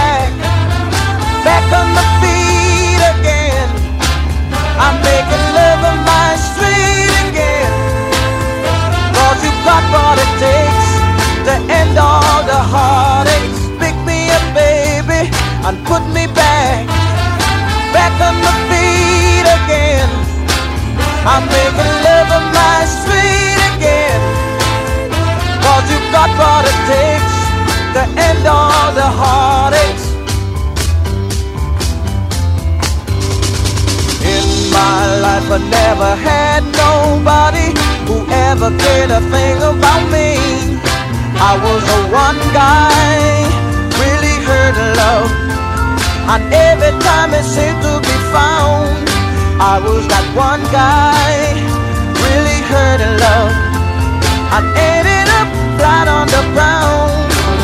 back on the feet again. I'm making love on my street again. 'Cause you've got what it takes to end all the heartaches. Pick me up, baby, and put me back on the feet again. I'm making love on my street again. 'Cause you've got what it takes to end all the heartaches. In my life I never had nobody who ever cared a thing about me. I was a one guy, really hurt in love, and every time it seemed to be found, I was that one guy, really hurt in love, and ended up flat on the ground.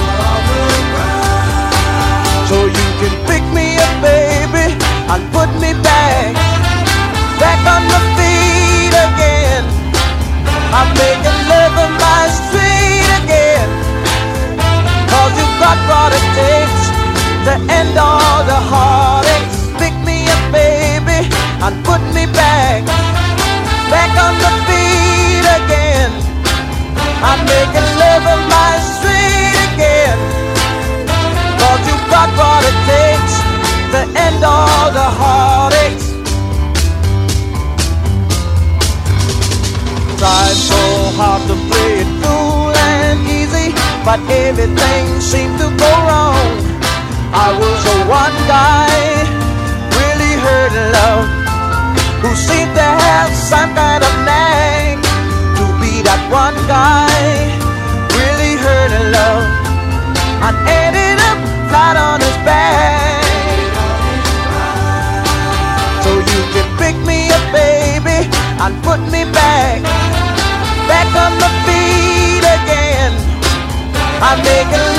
So you can pick me up, baby, and put me back on the feet again. I'm making love on my street again. 'Cause you've got what it takes to end all the heartaches. Pick me up, baby, and put me back on the feet again. I'm making love on my street again. 'Cause you've got what it takes to end all the heartaches. Tried so hard to play it cool and easy, but everything seemed to go wrong. I was a one guy, really hurt in love, who seemed to have some kind of knack to be that one guy, really hurt in love, and ended up flat on his back. So you can pick me up, baby, and put me back on the feet again. I'm making